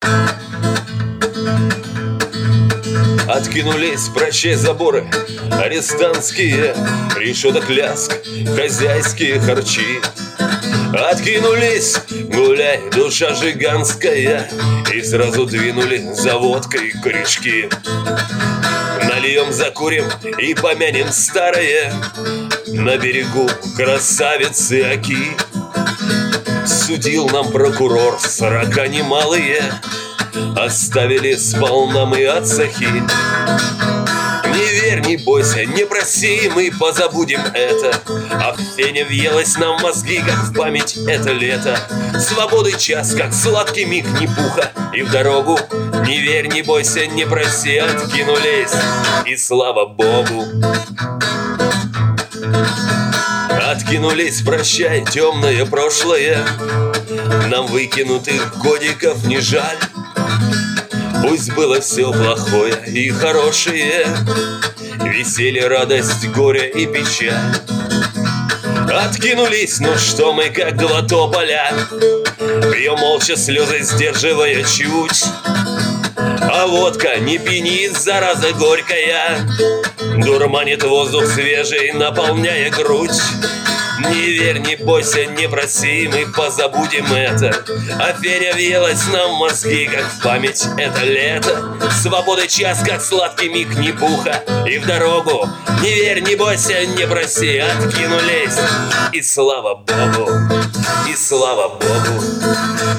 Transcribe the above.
Откинулись, прощай, заборы арестантские, решеток лязг, хозяйские харчи. Откинулись, гуляй, душа жиганская, и сразу двинули за водкой корешки. Нальем, закурим и помянем старое, на берегу красавицы Оки. Судил нам прокурор 40 немалые, оставили сполна мы от сахи. Не верь, не бойся, не проси, мы позабудем это. А феня въелась нам в мозги, как в память это лето. Свободы час, как сладкий миг, не пуха, и в дорогу. Не верь, не бойся, не проси, откинулись, и слава Богу. Откинулись, прощай, темное прошлое, нам выкинутых годиков не жаль. Пусть было все плохое и хорошее, веселье, радость, горе и печаль. Откинулись, ну что мы, как два тополя, пьем молча слезы, сдерживая чуть. А водка не пьянит, зараза горькая, дурманит воздух свежий, наполняя грудь. Не верь, не бойся, не проси, мы позабудем это. А феня въелась нам в мозги, как в память это лето. Свободы час, как сладкий миг, не пуха, и в дорогу. Не верь, не бойся, не проси, откинулись, и слава Богу, и слава Богу.